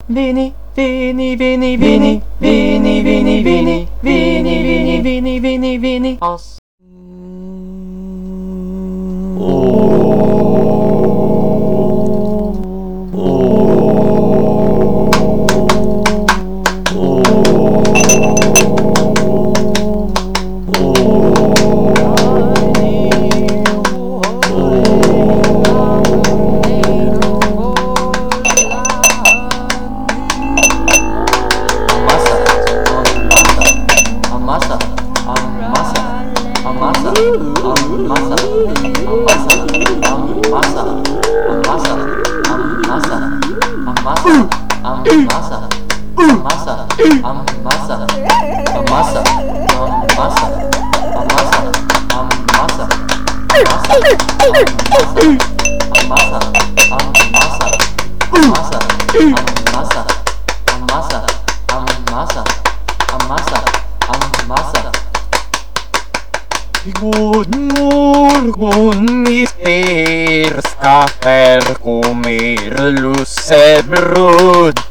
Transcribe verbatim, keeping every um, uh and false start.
Vini, Vini, Vini, Vini, Vini, Vini, Vini, Vini, Vini, Vini, Vini, Vini, Os. God morgon mitt er, ska här kommer lussebröd.